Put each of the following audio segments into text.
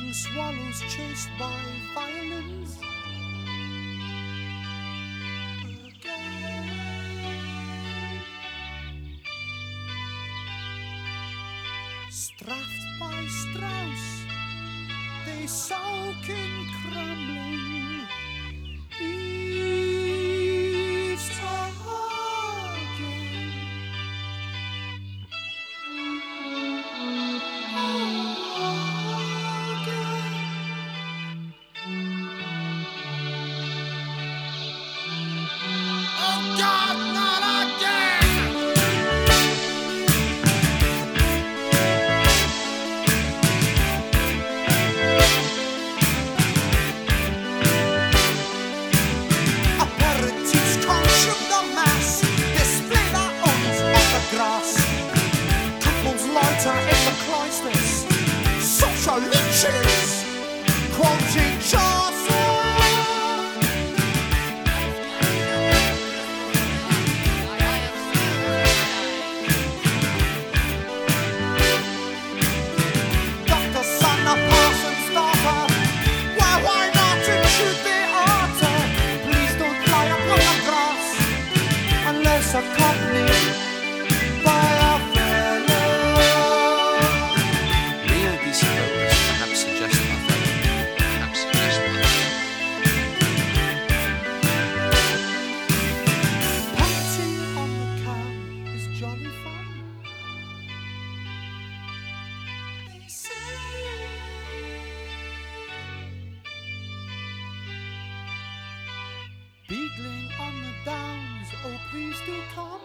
Singing swallows chased by violins. Straffed by Strauss, they soak in crumbling eaves again. Oh God, not again! Aperitifs consume the mass, display their arms on the grass. Couples loiter in the cloisters, social lynches, quoting Chaucer. Dr. Son of Parsons' daughter, why not shoot the otter? Please don't fly up on the grass unless accompanied by a fellow. Leo Biciclopus perhaps suggest Othello, perhaps suggest Punching on the cam is jolly fun. They say. Beagling on the downs, oh please do come.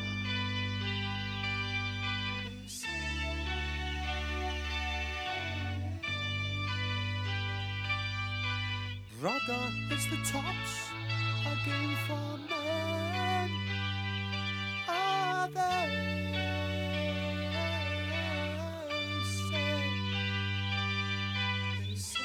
They say. Rudder is the tops, a game for men. Are they say. They say.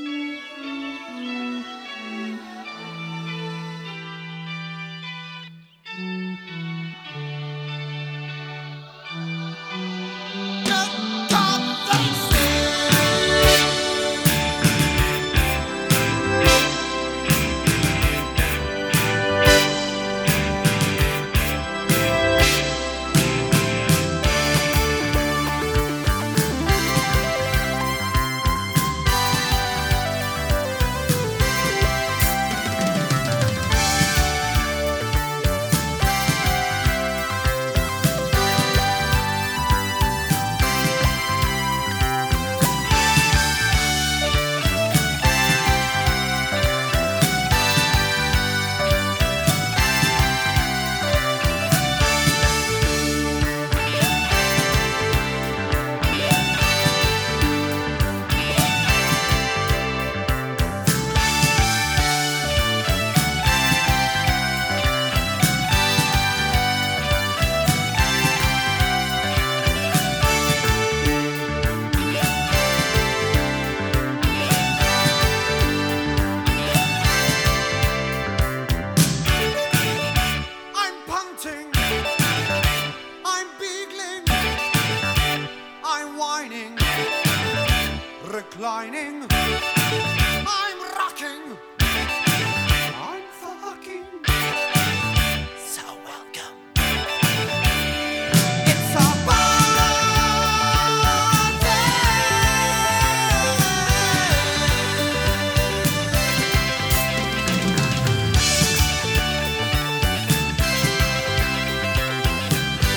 I'm punting, I'm beagling, I'm whining, reclining, I'm rocking, I'm fucking. So welcome. It's a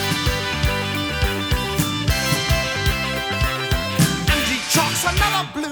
Angie chalks another blue